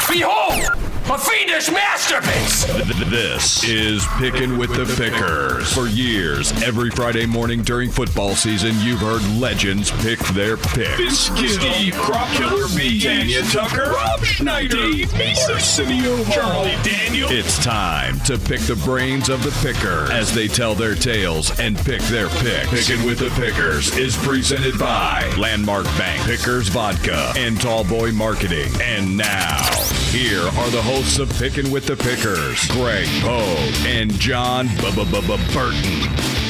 Behold, a fiendish masterpiece! This is Pickin' with the Pickers. For years, every Friday morning during football season, you've heard legends pick their picks. Steve Crop Killer B, Tanya Tucker, Rob Schneider, Dave Arsenio, Charlie Daniel. It's time to pick the brains of the picker as they tell their tales and pick their picks. Pickin' with the Pickers is presented by Landmark Bank, Pickers Vodka, and Tallboy Marketing. And now, here are the hosts of Pickin' with the Pickers, Greg Pogue and John Burton.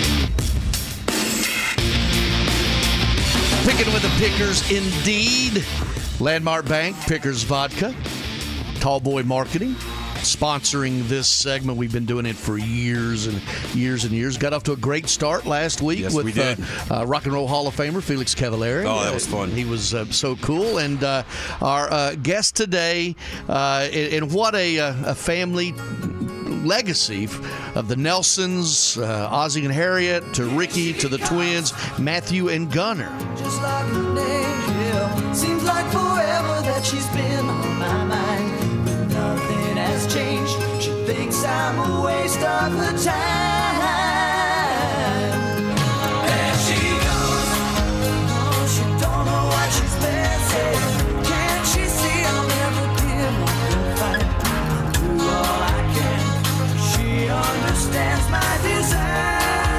Pickin' with the Pickers, indeed. Landmark Bank, Pickers Vodka, Tallboy Marketing, sponsoring this segment. We've been doing it for years and years and years. Got off to a great start last week with Rock and Roll Hall of Famer Felix Cavallari. Oh, that was fun. He was so cool. And our guest today, and what a family legacy of the Nelsons, Ozzie and Harriet, to Ricky, to the twins, Matthew and Gunner. Just like an angel, seems like forever that she's been on my mind. But nothing has changed. She thinks I'm a waste of her time. There she goes. Oh, she don't know what she's missing. Can't she see I'll never give up the fight? Do all I can. She understands my desire.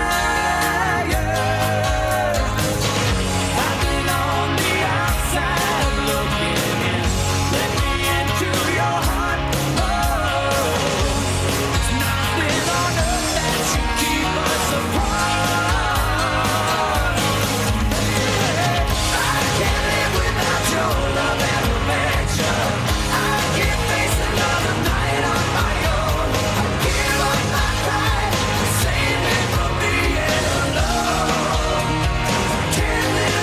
I've been on the outside looking in. Let me into your heart. Oh, there's nothing on earth that should keep us apart. I can't live without your love and affection. I can't face another night on my own. I give up my pride to save me from being alone. I can't live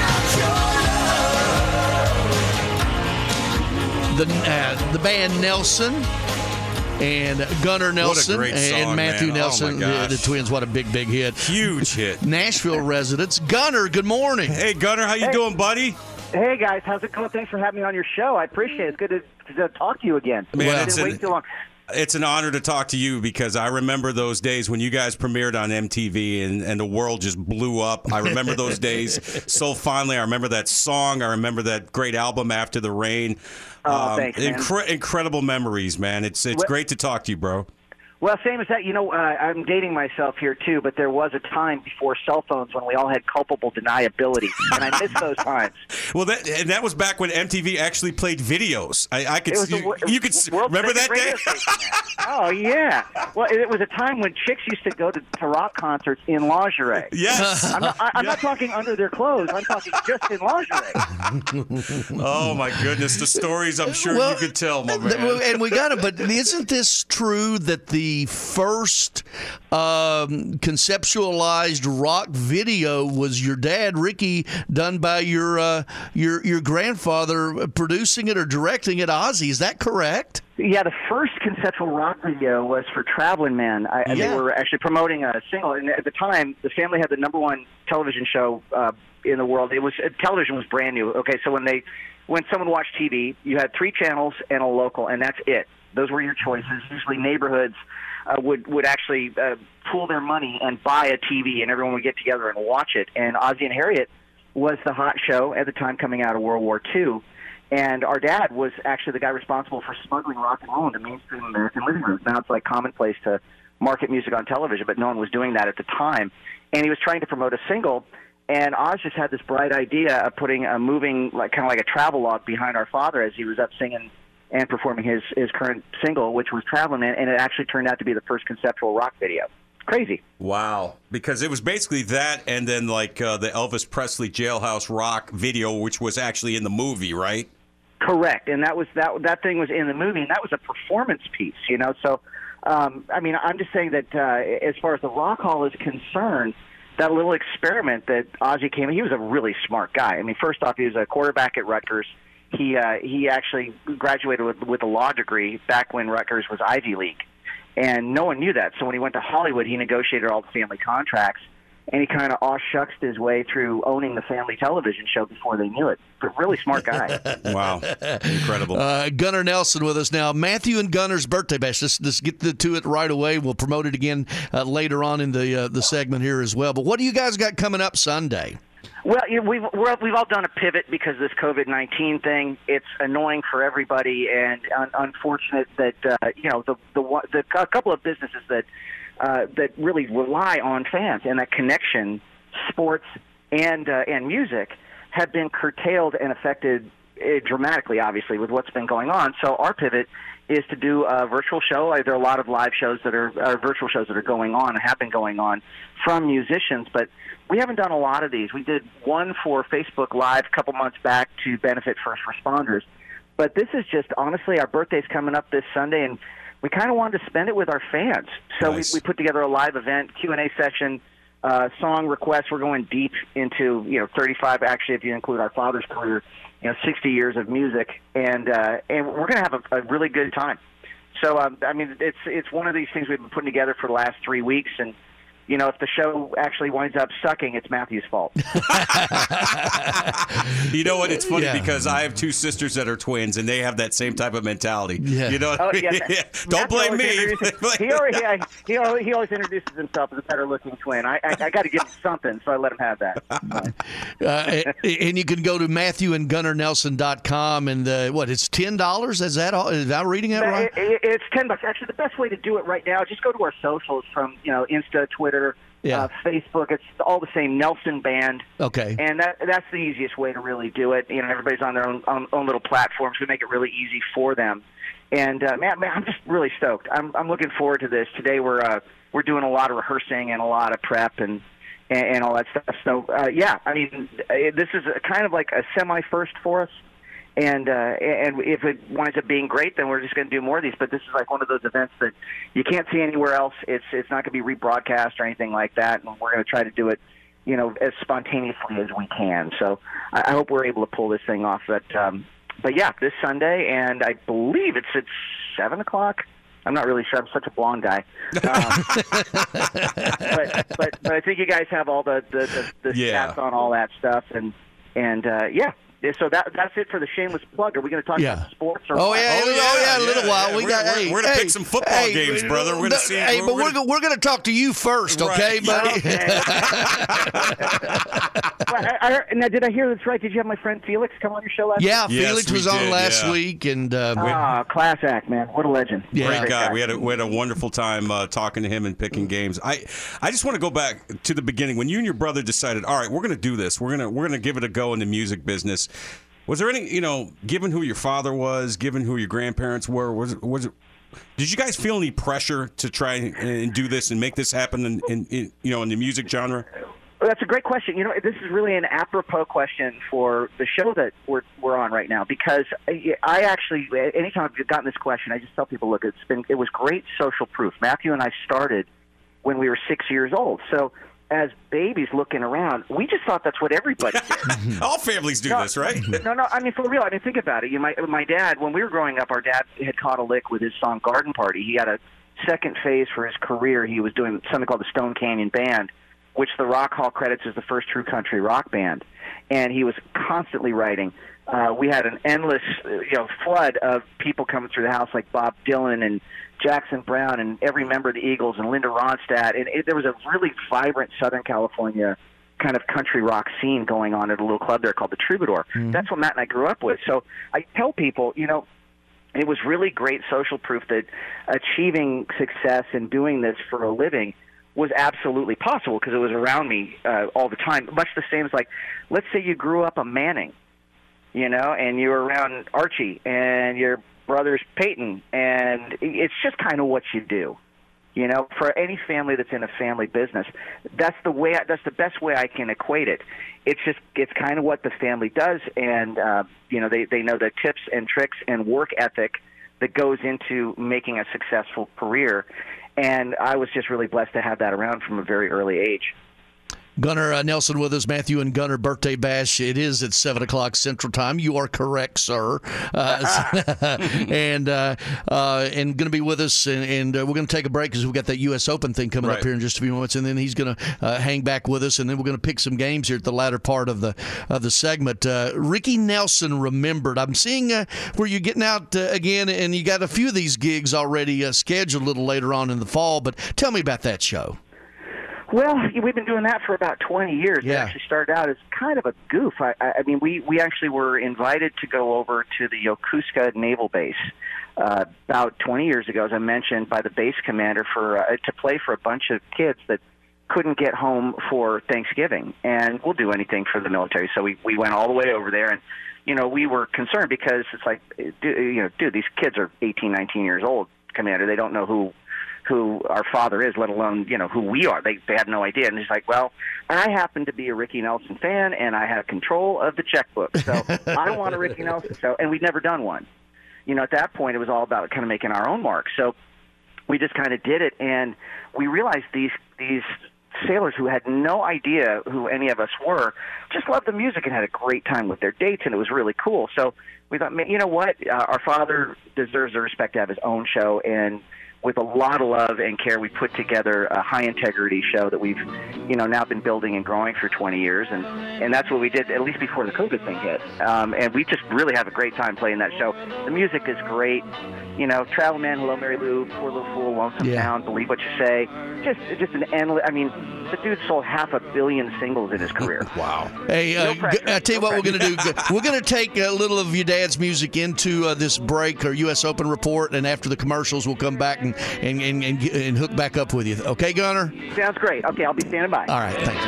without your love. The band Nelson and Gunnar Nelson great song, and Matthew man. Oh, Nelson, my gosh. the twins. What a big hit. Huge hit. Nashville residents. Gunnar, good morning. Hey, Gunnar, how you doing, buddy? Hey guys, how's it going? Thanks for having me on your show. I appreciate it. It's good to talk to you again. Man, I didn't wait too long. It's an honor to talk to you because I remember those days when you guys premiered on MTV and the world just blew up. I remember those days so fondly. I remember that song. I remember that great album, After the Rain. Oh, thanks, man. Incredible memories, man. It's great to talk to you, bro. Well, same as that. You know, I'm dating myself here too, but there was a time before cell phones when we all had culpable deniability, and I miss those times. Well, that was back when MTV actually played videos. I could you could remember that day. Oh yeah. Well, it was a time when chicks used to go to rock concerts in lingerie. Yes. I'm not talking under their clothes. I'm talking just in lingerie. Oh my goodness, the stories I'm sure you could tell, my man. And we got it, but isn't this true that the first conceptualized rock video was your dad, Ricky, done by your grandfather, producing it or directing it, Ozzie? Is that correct? Yeah, the first conceptual rock video was for Traveling Man. They were actually promoting a single, and at the time, the family had the number one television show in the world. Television was brand new. Okay, so when someone watched TV, you had 3 channels and a local, and that's it. Those were your choices. Usually neighborhoods would actually pool their money and buy a TV, and everyone would get together and watch it. And Ozzie and Harriet was the hot show at the time coming out of World War II. And our dad was actually the guy responsible for smuggling rock and roll into mainstream American living rooms. Now it's like commonplace to market music on television, but no one was doing that at the time. And he was trying to promote a single, and Oz just had this bright idea of putting a moving, kind of like a travelogue behind our father as he was up singing and performing his current single, which was Traveling Man, and it actually turned out to be the first conceptual rock video. Crazy. Wow. Because it was basically that and then the Elvis Presley Jailhouse Rock video, which was actually in the movie, right? Correct. And that thing was in the movie, and that was a performance piece, So, I'm just saying that as far as the Rock Hall is concerned, that little experiment that Ozzie came in, he was a really smart guy. I mean, first off, he was a quarterback at Rutgers. He actually graduated with a law degree back when Rutgers was Ivy League, and no one knew that. So when he went to Hollywood, he negotiated all the family contracts, and he kind of aw-shucksed his way through owning the family television show before they knew it. But really smart guy. Wow. Incredible. Gunnar Nelson with us now. Matthew and Gunnar's birthday bash. Let's get to it right away. We'll promote it again later on in the segment here as well. But what do you guys got coming up Sunday? Well, we've all done a pivot because of this COVID-19 thing. It's annoying for everybody, and unfortunate that a couple of businesses that really rely on fans and that connection, sports and music, have been curtailed and affected dramatically, obviously, with what's been going on. So our pivot is to do a virtual show. There are a lot of live shows that are virtual shows that are going on and have been going on from musicians, but we haven't done a lot of these. We did one for Facebook Live a couple months back to benefit first responders. But this is just, honestly, our birthday's coming up this Sunday, and we kind of wanted to spend it with our fans. So Nice. we put together a live event, Q&A session, song requests. We're going deep into 35, actually, if you include our father's career, 60 years of music, and we're going to have a really good time. So it's one of these things we've been putting together for the last 3 weeks, and if the show actually winds up sucking, it's Matthew's fault. You know what? It's funny Yeah. because I have two sisters that are twins, and they have that same type of mentality. Yeah. You know what Oh, I mean? yeah. Yeah. Don't blame me. He always introduces himself as a better-looking twin. I got to give him something, so I let him have that. And you can go to MatthewandGunnarNelson.com, and it's $10? Is that all? Is I reading that right? It's $10. Actually, the best way to do it right now, just go to our socials from Insta, Twitter, Facebook. It's all the same, Nelson Band. Okay. And that's the easiest way to really do it. Everybody's on their own little platforms. We make it really easy for them. And man, I'm just really stoked. I'm looking forward to this. Today we're doing a lot of rehearsing and a lot of prep and all that stuff. So this is kind of like a semi-first for us. And if it winds up being great, then we're just going to do more of these. But this is like one of those events that you can't see anywhere else. It's not going to be rebroadcast or anything like that. And we're going to try to do it, as spontaneously as we can. So I hope we're able to pull this thing off. But yeah, this Sunday, and I believe it's at 7:00. I'm not really sure. I'm such a blonde guy. But I think you guys have all the Yeah. stats on all that stuff, and yeah. So that's it for the shameless plug. Are we going to talk about sports? Or Oh what? yeah, a little while. We're going to pick some football games, brother. We're going to see. Hey, but we're going to talk to you first, okay, Right. buddy? Okay. Now, did I hear this right? Did you have my friend Felix come on your show last Yeah, week? Yes, Felix we was on did, last yeah. week, and Class act, man. What a legend. Yeah. Great guy. We had a wonderful time talking to him and picking games. I just want to go back to the beginning when you and your brother decided, all right, we're going to do this. We're going to give it a go in the music business. Was there any, given who your father was, given who your grandparents were, was it? Did you guys feel any pressure to try and do this and make this happen in the music genre? Well, that's a great question. This is really an apropos question for the show that we're on right now, because I actually, anytime I've gotten this question, I just tell people, look, it was great social proof. Matthew and I started when we were 6 years old, so as babies looking around, we just thought that's what everybody did. All families do this, right? No, I mean, for real. I mean, think about it. My dad, when we were growing up, our dad had caught a lick with his song Garden Party. He had a second phase for his career. He was doing something called the Stone Canyon Band, which the Rock Hall credits as the first true country rock band. And he was constantly writing. We had an endless flood of people coming through the house, like Bob Dylan and Jackson Brown and every member of the Eagles and Linda Ronstadt. And there was a really vibrant Southern California kind of country rock scene going on at a little club there called the Troubadour. Mm-hmm. That's what Matt and I grew up with. So I tell people, it was really great social proof that achieving success and doing this for a living was absolutely possible because it was around me all the time. Much the same as, like, let's say you grew up a Manning, and you were around Archie and your brother's Peyton, and it's just kind of what you do. For any family that's in a family business, that's the best way I can equate it. It's kind of what the family does, and they know the tips and tricks and work ethic that goes into making a successful career. And I was just really blessed to have that around from a very early age. Gunnar Nelson with us, Matthew and Gunnar birthday bash. It is at 7 o'clock Central Time. You are correct, sir. And going to be with us, and we're going to take a break because we've got that U.S. Open thing coming up here in just a few moments, and then he's going to hang back with us, and then we're going to pick some games here at the latter part of the segment. Ricky Nelson Remembered. I'm seeing where you're getting out again, and you got a few of these gigs already scheduled a little later on in the fall, but tell me about that show. Well, we've been doing that for about 20 years. Yeah. It actually started out as kind of a goof. I mean, we actually were invited to go over to the Yokosuka Naval Base about 20 years ago, as I mentioned, by the base commander to play for a bunch of kids that couldn't get home for Thanksgiving. And we'll do anything for the military. So we went all the way over there, and we were concerned because it's like, dude, these kids are 18, 19 years old, Commander. They don't know who our father is, let alone, who we are. They had no idea. And he's like, well, I happen to be a Ricky Nelson fan, and I have control of the checkbook. So I want a Ricky Nelson show. And we'd never done one. At that point, it was all about kind of making our own mark. So we just kind of did it, and we realized these sailors who had no idea who any of us were just loved the music and had a great time with their dates, and it was really cool. So we thought, you know what, our father deserves the respect to have his own show, and with a lot of love and care, we put together a high-integrity show that we've, now been building and growing for 20 years, and that's what we did, at least before the COVID thing hit. And we just really have a great time playing that show. The music is great. Travel Man, Hello, Mary Lou, Poor Little Fool, Lonesome Town, Believe What You Say. Just an endless, the dude sold 500 million singles in his career. Wow. Hey, I tell you what we're going to do. We're going to take a little of your dad's music into this break, or U.S. Open report, and after the commercials, we'll come back and hook back up with you. Okay, Gunnar? Sounds great. Okay, I'll be standing by. All right, thanks.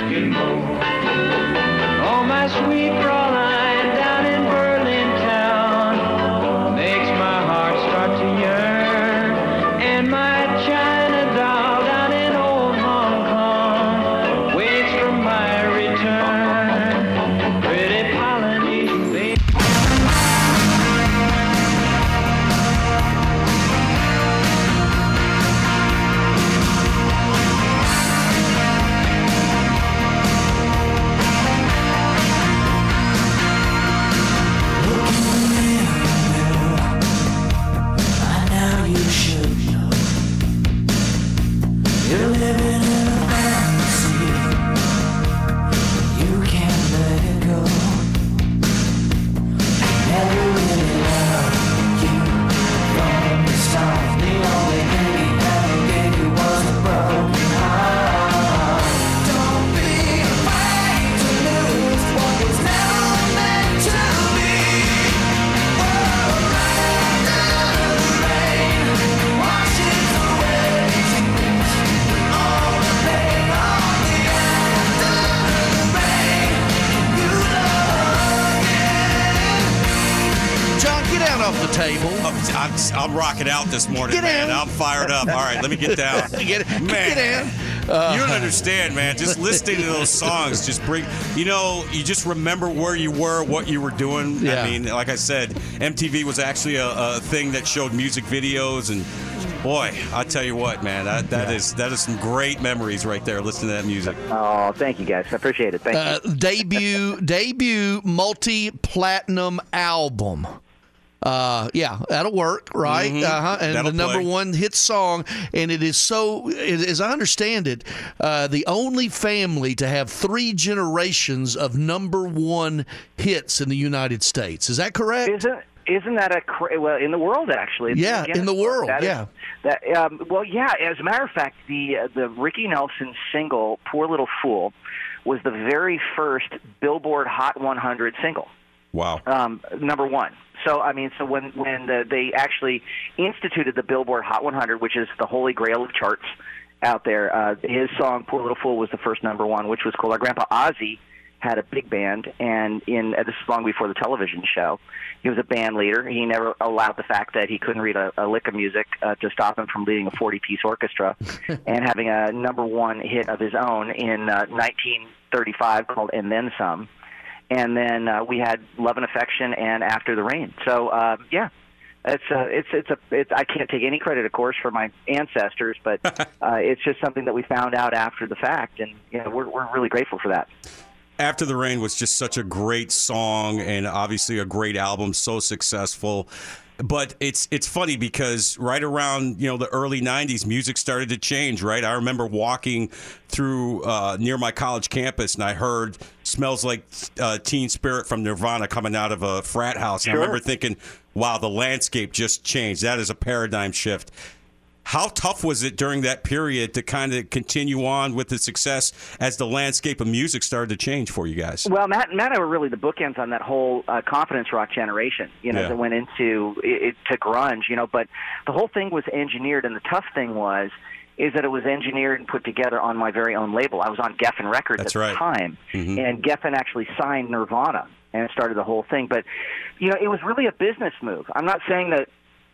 Oh, my sweet Fräulein down in Berlin town makes my heart start to yearn, and my China doll down in old Hong Kong waits for my return. Pretty Polynesian baby. You're living in a fantasy. You can't let it go. Never really loved you from the start. The only thing he ever gave you was a broken heart. Don't be afraid to lose what was never meant to be. Oh, right under the rain washes away. John, get out off the table. I'm rocking out this morning, Get man. down. I'm fired up. All right, let me get down. Get Man. in. You don't understand, man. Just listening to those songs just bring, you just remember where you were, what you were doing. Yeah. I mean, like I said, MTV was actually a thing that showed music videos, and boy, I tell you what, man, that is some great memories right there, listening to that music. Oh, thank you, guys. I appreciate it. Thank you. Debut multi-platinum album. That'll work, right? Mm-hmm. And That'll the number play. one hit song, and it is so, as I understand it, the only family to have 3 generations of number one hits in the United States. Is that correct? Isn't that well, in the world, actually? Yeah, in the world, That yeah. Well, yeah, as a matter of fact, the Ricky Nelson single, Poor Little Fool, was the very first Billboard Hot 100 single. Wow. Number one. So when they actually instituted the Billboard Hot 100, which is the holy grail of charts out there, his song "Poor Little Fool" was the first number one, which was cool. Our grandpa Ozzy had a big band, and this is long before the television show. He was a band leader. He never allowed the fact that he couldn't read a lick of music to stop him from leading a 40-piece orchestra and having a number one hit of his own in 1935 called "And Then Some." And then we had Love and Affection and After the Rain. So, I can't take any credit, of course, for my ancestors, but it's just something that we found out after the fact, and we're really grateful for that. After the Rain was just such a great song and obviously a great album, so successful. But it's funny because right around the early 90s, music started to change, right? I remember walking through near my college campus and I heard Smells Like Teen Spirit from Nirvana coming out of a frat house. And I remember thinking, wow, the landscape just changed. That is a paradigm shift. How tough was it during that period to kind of continue on with the success as the landscape of music started to change for you guys? Well, Matt and I were really the bookends on that whole confidence rock generation, that went into to grunge, But the whole thing was engineered, and the tough thing is that it was engineered and put together on my very own label. I was on Geffen Records at the time, and Geffen actually signed Nirvana and started the whole thing. But it was really a business move. I'm not saying that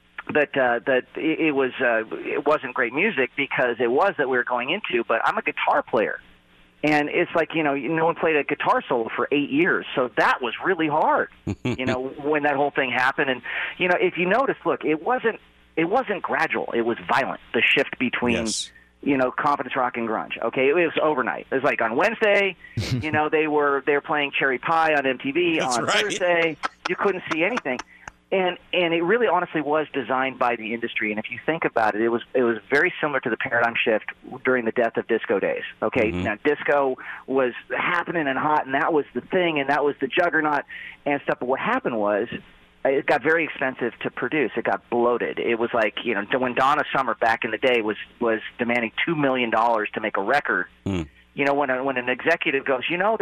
it wasn't great music, because it was that we were going into, but I'm a guitar player, and it's like no one played a guitar solo for 8 years, so that was really hard when that whole thing happened. And if you notice, look, it wasn't gradual, it was violent, the shift between confidence rock and grunge. Okay, it was overnight. It was like on Wednesday, they were playing Cherry Pie on MTV. That's on right. Thursday you couldn't see anything. And it really honestly was designed by the industry. And if you think about it, it was very similar to the paradigm shift during the death of disco days. Okay, now disco was happening and hot, and that was the thing, and that was the juggernaut and stuff. But what happened was it got very expensive to produce. It got bloated. It was like when Donna Summer back in the day was demanding $2 million to make a record. When an executive goes,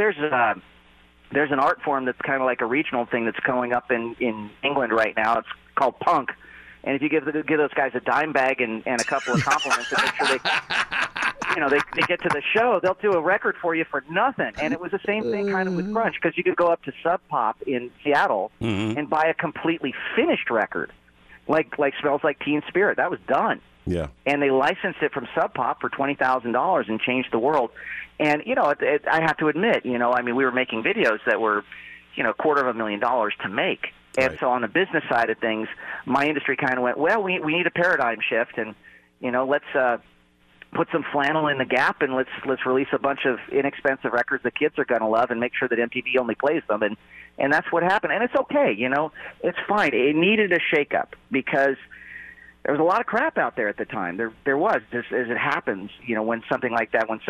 there's an art form that's kind of like a regional thing that's going up in England right now. It's called punk. And if you give those guys a dime bag and a couple of compliments and make sure they get to the show, they'll do a record for you for nothing. And it was the same thing kind of with grunge, because you could go up to Sub Pop in Seattle and buy a completely finished record, like Smells Like Teen Spirit. That was done. Yeah. And they licensed it from Sub Pop for $20,000 and changed the world. And, I have to admit, we were making videos that were, $250,000 to make. And Right. so on the business side of things, my industry kind of went, well, we need a paradigm shift, and, let's put some flannel in the gap, and let's release a bunch of inexpensive records the kids are going to love and make sure that MTV only plays them. And that's what happened. And it's okay, it's fine. It needed a shakeup, because there was a lot of crap out there at the time. There was, just as it happens, when something like that, when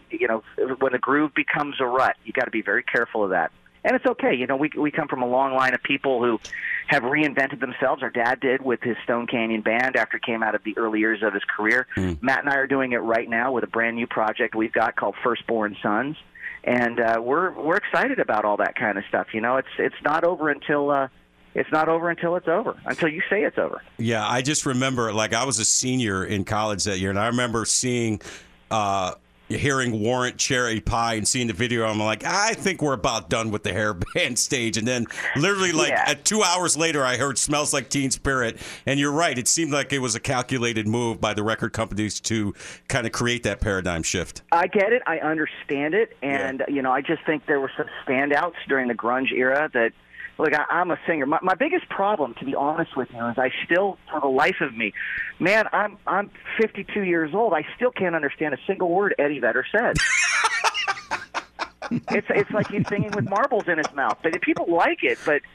a groove becomes a rut, you got to be very careful of that. And it's okay. We come from a long line of people who have reinvented themselves. Our dad did with his Stone Canyon Band after he came out of the early years of his career. Matt and I are doing it right now with a brand new project we've got called Firstborn Sons. And we're excited about all that kind of stuff. It's not over until it's over, until you say it's over. Yeah, I just remember, I was a senior in college that year, and I remember hearing Warrant Cherry Pie and seeing the video. I'm like, I think we're about done with the hair band stage. And then literally, 2 hours later, I heard Smells Like Teen Spirit. And you're right, it seemed like it was a calculated move by the record companies to kind of create that paradigm shift. I get it. I understand it. And, I just think there were some standouts during the grunge era that, look, I'm a singer. My biggest problem, to be honest with you, is I still, for the life of me, man, I'm 52 years old. I still can't understand a single word Eddie Vedder said. It's like he's singing with marbles in his mouth. But people like it. But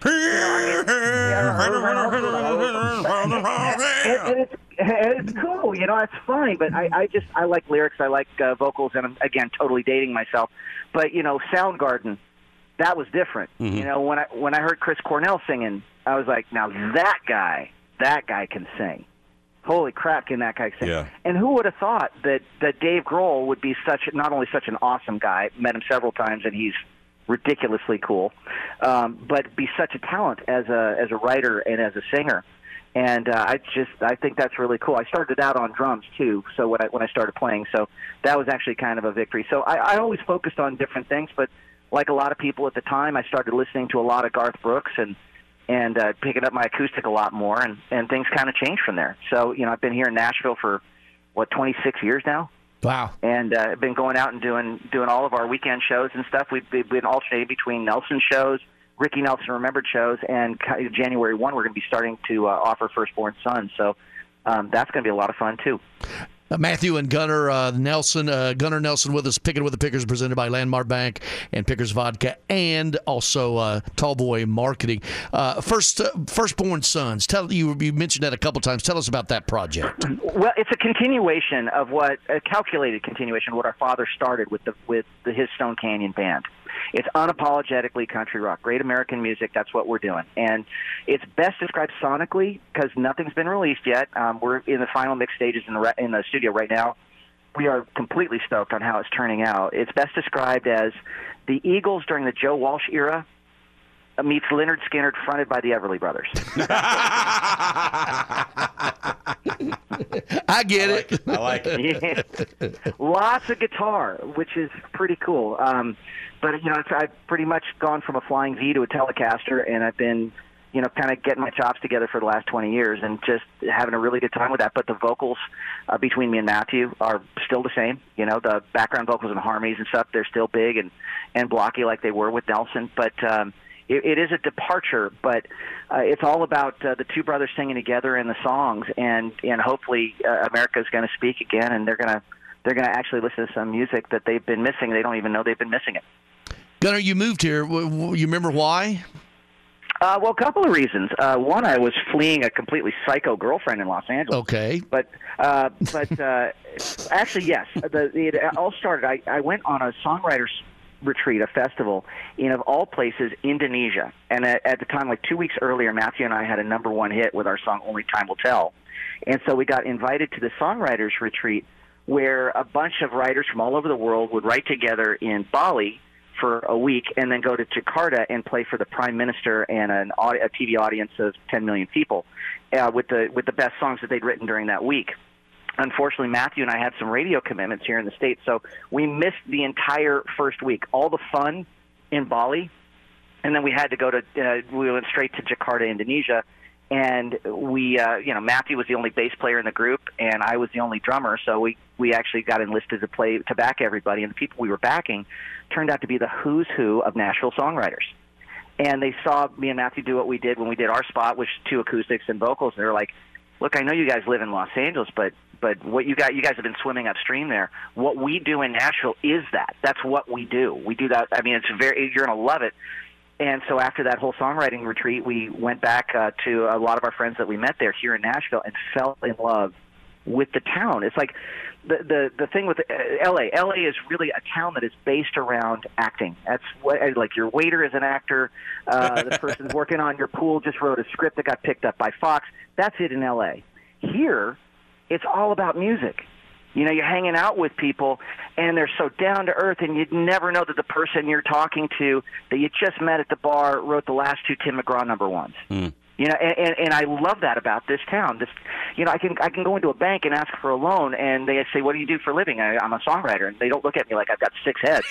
it's cool. It's fine. But I like lyrics. I like vocals, and I'm again totally dating myself. But Soundgarden. That was different. When I heard Chris Cornell singing, I was like, now that guy can sing. Holy crap, can that guy sing? Yeah. And who would have thought that Dave Grohl would be not only such an awesome guy, met him several times, and he's ridiculously cool, but be such a talent as a writer and as a singer. And I think that's really cool. I started out on drums too, so when I started playing, so that was actually kind of a victory. So I always focused on different things, but like a lot of people at the time, I started listening to a lot of Garth Brooks and picking up my acoustic a lot more, and things kind of changed from there. So, I've been here in Nashville for, 26 years now? Wow. And I've been going out and doing all of our weekend shows and stuff. We've been alternating between Nelson shows, Ricky Nelson Remembered shows, and January 1, we're going to be starting to offer Firstborn Sons. So that's going to be a lot of fun, too. Matthew and Gunnar Nelson. Gunnar Nelson with us, Picking with the Pickers, presented by Landmark Bank and Pickers Vodka, and also Tallboy Marketing. Firstborn Sons. You mentioned that a couple times. Tell us about that project. Well, it's a continuation of a calculated continuation of what our father started with his Stone Canyon Band. It's unapologetically country rock, great American music. That's what we're doing, and it's best described sonically because nothing's been released yet. We're in the final mix stages in the studio right now. We are completely stoked on how it's turning out. It's best described as the Eagles during the Joe Walsh era meets Lynyrd Skynyrd, fronted by the Everly Brothers. I get it. I like it. Yeah. Lots of guitar, which is pretty cool. But I've pretty much gone from a Flying V to a Telecaster, and I've been, kind of getting my chops together for the last 20 years and just having a really good time with that. But the vocals between me and Matthew are still the same. The background vocals and harmonies and stuff, they're still big and blocky like they were with Nelson. But it is a departure, but it's all about the two brothers singing together in the songs, and hopefully America's going to speak again, and they're going to actually listen to some music that they've been missing. They don't even know they've been missing it. Gunnar, you moved here. You remember why? Well, a couple of reasons. One, I was fleeing a completely psycho girlfriend in Los Angeles. Okay. But actually, yes. It all started. I went on a songwriters retreat, a festival in, of all places, Indonesia. And at the time, like 2 weeks earlier, Matthew and I had a #1 hit with our song "Only Time Will Tell." And so we got invited to the songwriters retreat, where a bunch of writers from all over the world would write together in Bali for a week and then go to Jakarta and play for the Prime Minister and a TV audience of 10 million people with the best songs that they'd written during that week. Unfortunately, Matthew and I had some radio commitments here in the States, so we missed the entire first week, all the fun in Bali, and then we had to go to we went straight to Jakarta, Indonesia. And we, Matthew was the only bass player in the group, and I was the only drummer. So we actually got enlisted to back everybody. And the people we were backing turned out to be the who's who of Nashville songwriters. And they saw me and Matthew do what we did when we did our spot, which 2 acoustics and vocals. And they were like, "Look, I know you guys live in Los Angeles, but what you guys have been swimming upstream there. What we do in Nashville is that. That's what we do. We do that. I mean, you're gonna love it." And so after that whole songwriting retreat, we went back to a lot of our friends that we met there here in Nashville and fell in love with the town. It's like the thing with L.A. L.A. is really a town that is based around acting. That's what, like, your waiter is an actor. The person working on your pool just wrote a script that got picked up by Fox. That's it in L.A. Here, it's all about music. You're hanging out with people, and they're so down to earth, and you'd never know that the person you're talking to that you just met at the bar wrote the last 2 Tim McGraw #1s. Mm. And I love that about this town. I can go into a bank and ask for a loan, and they say, "What do you do for a living?" I'm a songwriter, and they don't look at me like I've got 6 heads.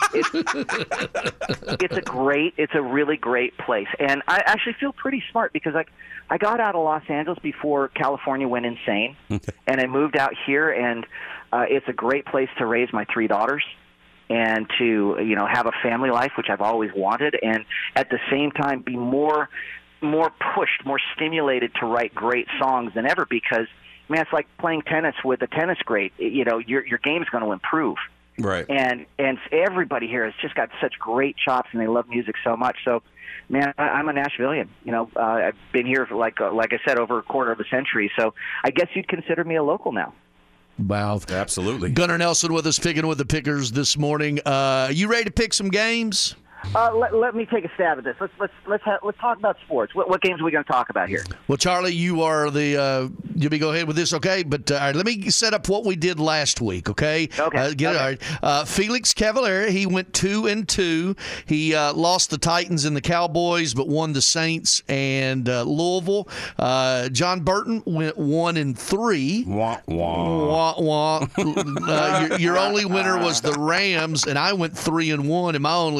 It's a really great place, and I actually feel pretty smart because I got out of Los Angeles before California went insane, and I moved out here, and it's a great place to raise my 3 daughters and to have a family life, which I've always wanted, and at the same time be more pushed, more stimulated to write great songs than ever because, man, it's like playing tennis with a tennis great. Your game's going to improve. Right. And everybody here has just got such great chops, and they love music so much. So, man, I'm a Nashvilleian. I've been here for like I said, over a quarter of a century. So I guess you'd consider me a local now. Wow. Absolutely. Gunnar Nelson with us, Picking with the Pickers this morning. You ready to pick some games? Let me take a stab at this. Let's talk about sports. What games are we going to talk about here? Well, Charlie, you are you'll be go ahead with this, okay? But all right, let me set up what we did last week, okay? Okay. Get it all right. Felix Cavaliere, he went 2-2. He lost the Titans and the Cowboys, but won the Saints and Louisville. John Burton went 1-3. Wah, Wah, wah. wah. Your only winner was the Rams, and I went 3-1, and my only loser was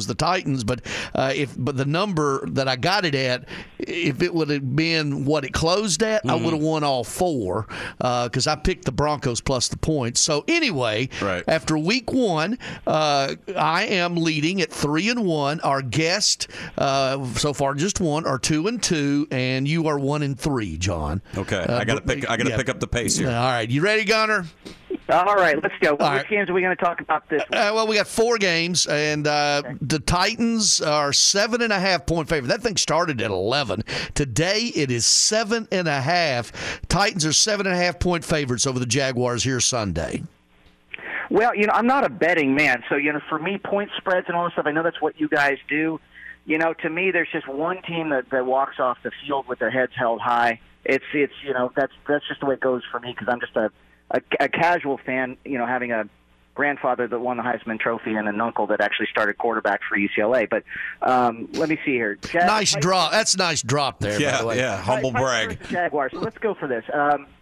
the Titans, but the number that I got it at, if it would have been what it closed at, I would have won all four because I picked the Broncos plus the points. So anyway, after week one, I am leading at 3-1. Our guest so far just one are 2-2, and you are 1-3, John. Okay, I got to pick up the pace here. All right, you ready, Gunner? All right, let's go. All Which right. games are we going to talk about this week? Well, we got 4 games, and the Titans are 7.5-point favorite. That thing started at 11. Today it is 7.5. Titans are 7.5-point favorites over the Jaguars here Sunday. Well, I'm not a betting man, so for me, point spreads and all this stuff, I know that's what you guys do. To me, there's just one team that walks off the field with their heads held high. It's that's just the way it goes for me because I'm just a casual fan, having a grandfather that won the Heisman Trophy and an uncle that actually started quarterback for UCLA. But let me see here. Nice drop. That's a nice drop there, by the way. Yeah, humble brag. Jaguars. So let's go for this.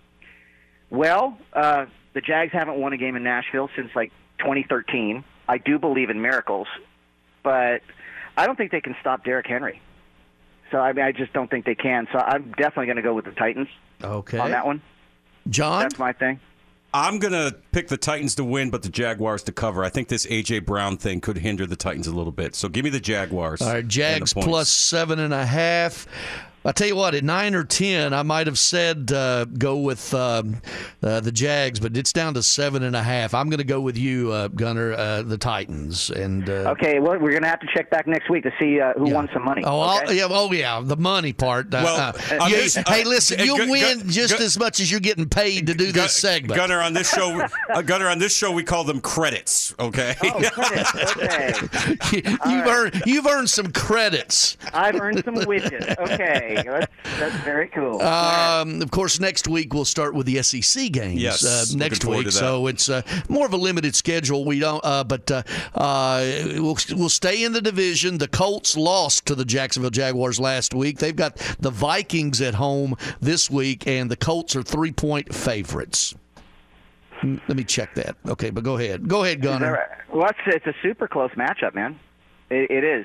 The Jags haven't won a game in Nashville since, 2013. I do believe in miracles, but I don't think they can stop Derrick Henry. So, I just don't think they can. So I'm definitely going to go with the Titans on that one. John? That's my thing. I'm going to pick the Titans to win, but the Jaguars to cover. I think this A.J. Brown thing could hinder the Titans a little bit. So give me the Jaguars. All right, Jags plus 7.5. I tell you what, at 9 or 10, I might have said go with the Jags, but it's down to 7.5. I'm going to go with you, Gunner, the Titans. And okay, well, we're going to have to check back next week to see who won some money. Yeah, the money part. Hey, listen, you'll win just as much as you're getting paid to do this segment. Gunner, on this show, we call them credits. Okay. Oh, credits. Okay. You've earned some credits. I've earned some widgets. Okay. That's very cool. Of course, next week we'll start with the SEC games. Yes, next week, so it's more of a limited schedule. We don't, but we'll stay in the division. The Colts lost to the Jacksonville Jaguars last week. They've got the Vikings at home this week, and the Colts are 3-point favorites. Let me check that. Okay, but go ahead. Go ahead, Gunner. Well, it's a super close matchup, man. It is.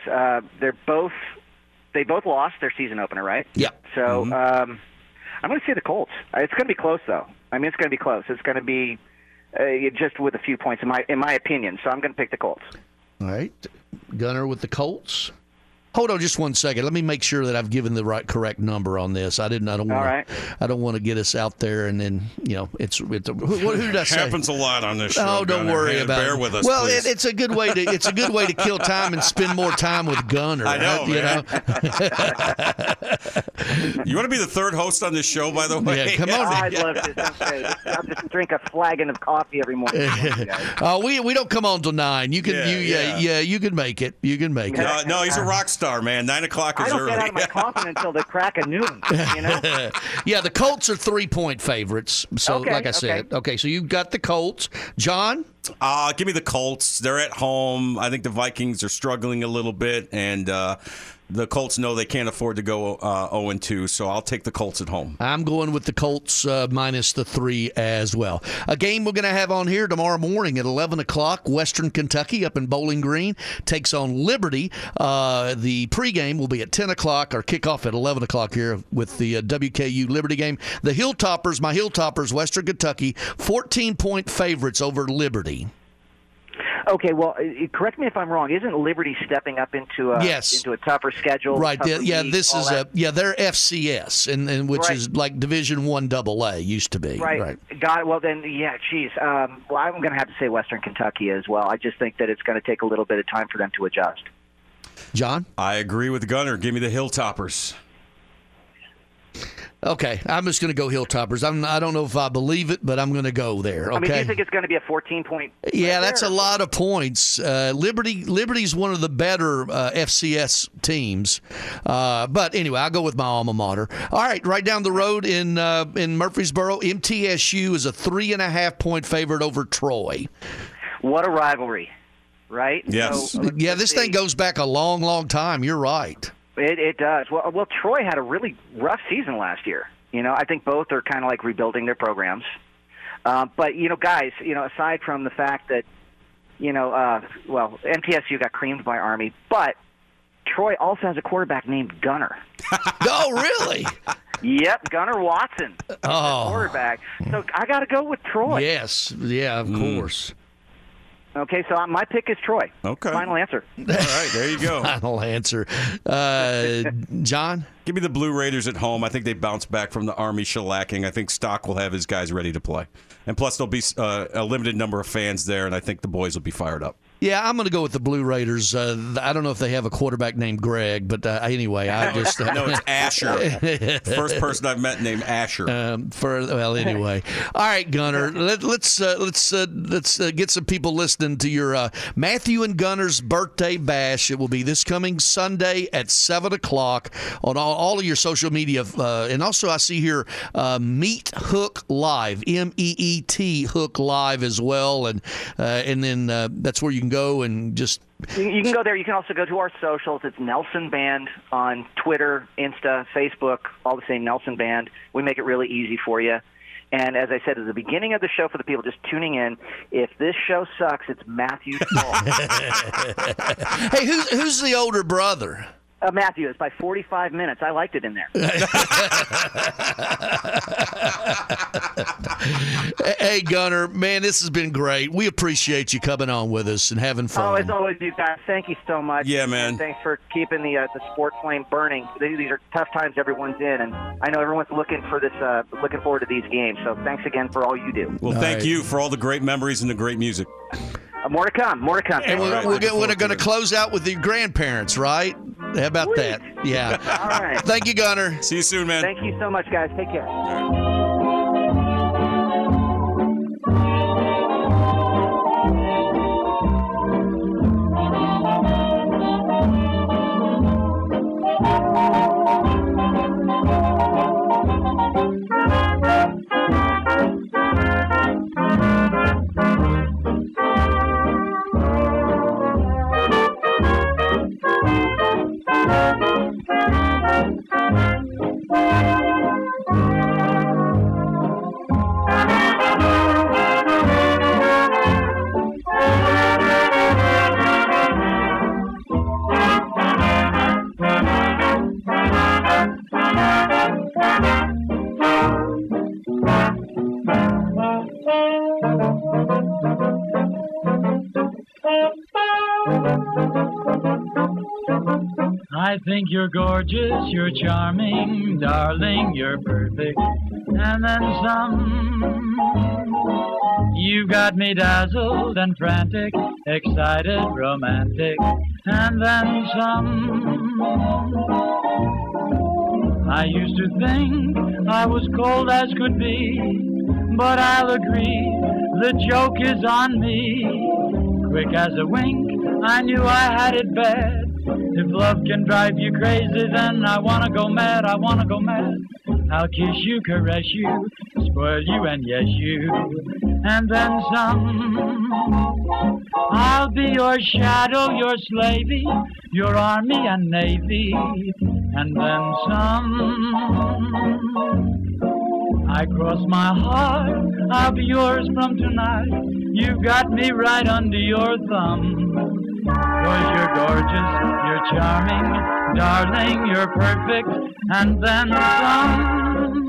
They both lost their season opener, right? Yeah. So I'm going to say the Colts. It's going to be close, though. I mean, it's going to be close. It's going to be just with a few points, in my opinion. So I'm going to pick the Colts. All right. Gunner with the Colts. Hold on just one second. Let me make sure that I've given the correct number on this. I don't want to get us out there and then it's who did I say? Happens a lot on this show. Oh, don't worry about it. Bear with us. Well, please. it's a good way to kill time and spend more time with Gunner. I know, man. You want to be the third host on this show, by the way? Yeah, come on. I'd love to. I'll just drink a flagon of coffee every morning. We don't come on till 9. You can you can make it. You can make it. No, he's a rock star, man. 9 o'clock is I don't early. get out of my coffin until the crack of noon. Yeah, the Colts are 3-point favorites. So, like I said, okay. So you've got the Colts, John. Give me the Colts. They're at home. I think the Vikings are struggling a little bit, and the Colts know they can't afford to go 0-2, so I'll take the Colts at home. I'm going with the Colts minus the 3 as well. A game we're going to have on here tomorrow morning at 11 o'clock. Western Kentucky up in Bowling Green takes on Liberty. The pregame will be at 10 o'clock, or kickoff at 11 o'clock here with the WKU Liberty game. The Hilltoppers, my Hilltoppers, Western Kentucky, 14-point favorites over Liberty. Okay, well, correct me if I'm wrong. Isn't Liberty stepping up into a tougher schedule? Right. Tougher League, this is they're FCS, and which is like Division I AA used to be. Right. Got it. Well, then, geez. I'm going to have to say Western Kentucky as well. I just think that it's going to take a little bit of time for them to adjust. John? I agree with Gunner. Give me the Hilltoppers. Okay, I'm just going to go Hilltoppers. I don't know if I believe it, but I'm going to go there. Okay. I mean, do you think it's going to be a 14-point? Yeah, that's a lot of points. Liberty's one of the better FCS teams, but anyway, I'll go with my alma mater. All right, right down the road in Murfreesboro, MTSU is a 3.5-point favorite over Troy. What a rivalry, right? Yes. So, this thing goes back a long, long time. You're right. It does. Well, Troy had a really rough season last year. I think both are kind of like rebuilding their programs. But, guys, aside from the fact that, well, MTSU got creamed by Army, but Troy also has a quarterback named Gunner. Oh, really? Yep, Gunner Watson, quarterback. So I got to go with Troy. Yes, yeah, of course. Okay, so my pick is Troy. Okay. Final answer. All right, there you go. Final answer. John? Give me the Blue Raiders at home. I think they bounce back from the Army shellacking. I think Stock will have his guys ready to play. And plus, there'll be a limited number of fans there, and I think the boys will be fired up. Yeah, I'm going to go with the Blue Raiders. I don't know if they have a quarterback named Greg, but anyway, I just no, it's Asher. First person I've met named Asher. Anyway, all right, Gunner. Let's get some people listening to your Matthew and Gunner's birthday bash. It will be this coming Sunday at 7:00 on all of your social media, and also I see here Meet Hook Live, MEET Hook Live as well, and then that's where you can go and just. You can go there. You can also go to our socials. It's Nelson Band on Twitter, Insta, Facebook, all the same Nelson Band. We make it really easy for you. And as I said at the beginning of the show, for the people just tuning in, if this show sucks, it's Matthew's fault. Hey, who's the older brother? Matthew, it's by 45 minutes. I liked it in there. Hey, Gunner, man, this has been great. We appreciate you coming on with us and having fun. Oh, as always, you guys. Thank you so much. Yeah, man. And thanks for keeping the sport flame burning. These are tough times everyone's in, and I know everyone's looking forward to these games. So thanks again for all you do. Well, thank you for all the great memories and the great music. More to come. And we're going to close out with the grandparents, right? How about that? Yeah. All right. Thank you, Gunner. See you soon, man. Thank you so much, guys. Take care. I think you're gorgeous, you're charming, darling, you're perfect, and then some. You got me dazzled and frantic, excited, romantic, and then some. I used to think I was cold as could be, but I'll agree, the joke is on me. Quick as a wink, I knew I had it bad. If love can drive you crazy, then I wanna go mad, I wanna go mad. I'll kiss you, caress you, spoil you, and yes you, and then some. I'll be your shadow, your slavey, your army and navy, and then some. I cross my heart, I'll be yours from tonight. You've got me right under your thumb. 'Cause you're gorgeous, you're charming, darling, you're perfect, and then some.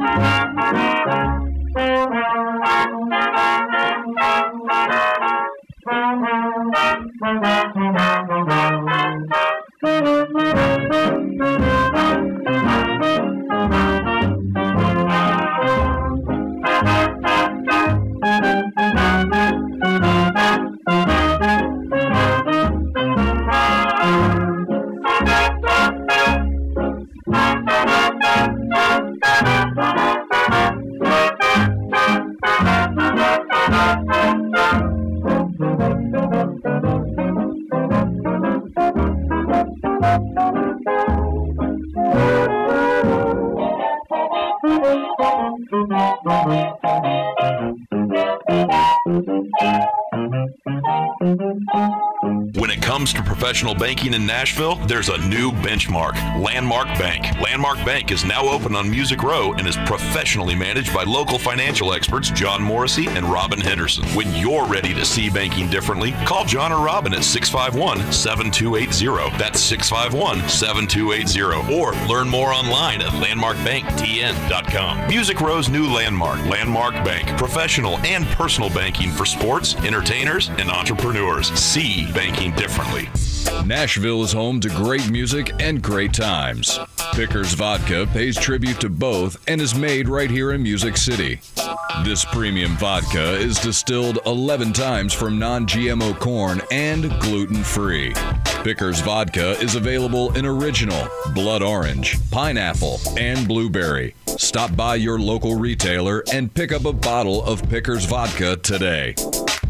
When it comes comes to professional banking in Nashville, there's a new benchmark, Landmark Bank. Landmark Bank is now open on Music Row and is professionally managed by local financial experts John Morrissey and Robin Henderson. When you're ready to see banking differently, call John or Robin at 651-7280. That's 651-7280. Or learn more online at landmarkbanktn.com. Music Row's new landmark, Landmark Bank. Professional and personal banking for sports, entertainers, and entrepreneurs. See banking differently. Nashville is home to great music and great times. Pickers Vodka pays tribute to both and is made right here in Music City. This premium vodka is distilled 11 times from non-GMO corn and gluten-free. Pickers Vodka is available in original, blood orange, pineapple, and blueberry. Stop by your local retailer and pick up a bottle of Pickers Vodka today.